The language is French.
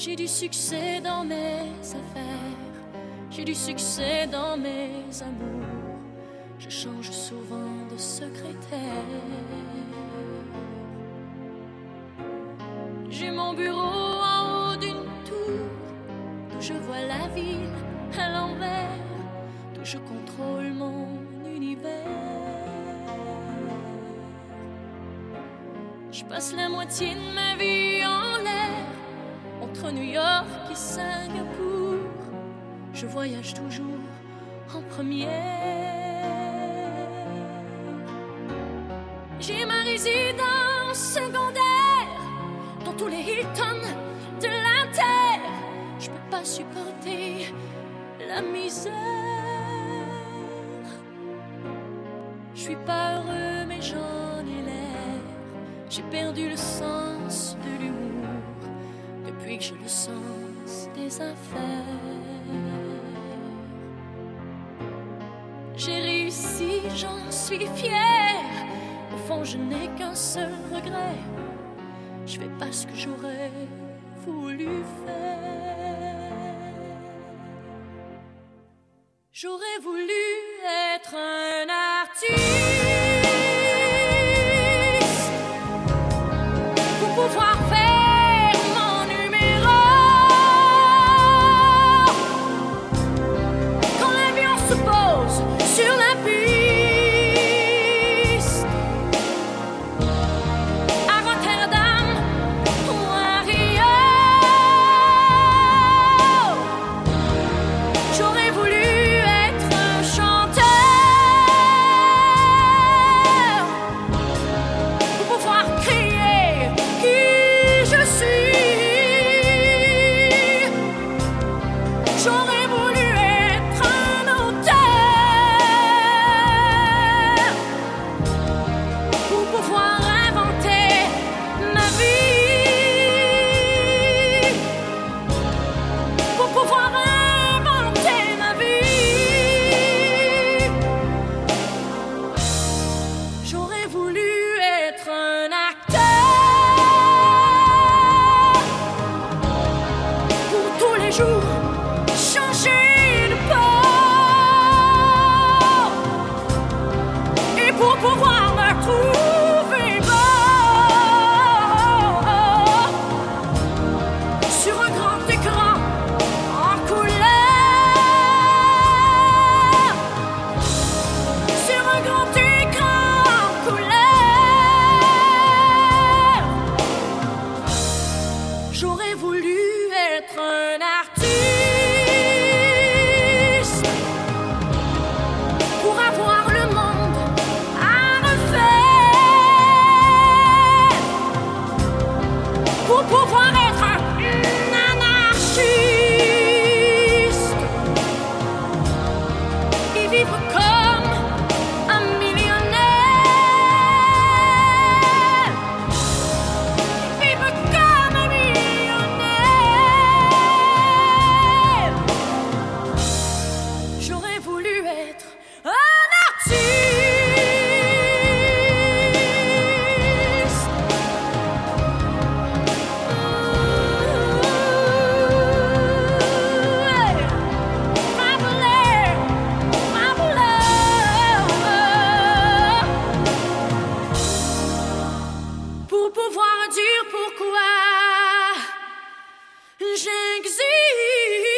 J'ai du succès dans mes affaires, j'ai du succès dans mes amours. Je change souvent de secrétaire. J'ai mon bureau en haut d'une tour, d'où je vois la ville à l'envers, d'où je contrôle mon univers. Je passe la moitié de ma vie en l'air, entre New York et Singapour. Je voyage toujours en première. J'ai ma résidence secondaire dans tous les Hilton de la terre. Je peux pas supporter la misère. Je suis pas heureux mais j'en ai l'air. J'ai perdu le sens de l'humour depuis que j'ai le sens des affaires. J'ai réussi, j'en suis fière. Au fond, je n'ai qu'un seul regret. Je fais pas ce que j'aurais voulu faire. J'aurais voulu être un artiste pour pouvoir faire mon numéro. Quand l'avion se pose sur la piste, à Rotterdam ou à Rio, j'aurais voulu être un chanteur pour pouvoir crier qui je suis. J'aurais voulu être un auteur pour pouvoir inventer ma vie, pour pouvoir inventer ma vie. J'aurais voulu être un acteur pour tous les jours changer de peau et pour pouvoir me trouver beau sur un grand écran en couleur, sur un grand écran en couleur. J'aurais voulu être un artiste pour avoir le monde à refaire, pour pouvoir être un anarchiste et vivre comme un millionnaire, vivre comme un millionnaire. J'aurais voulu être un artiste pour pouvoir dire pourquoi j'existe.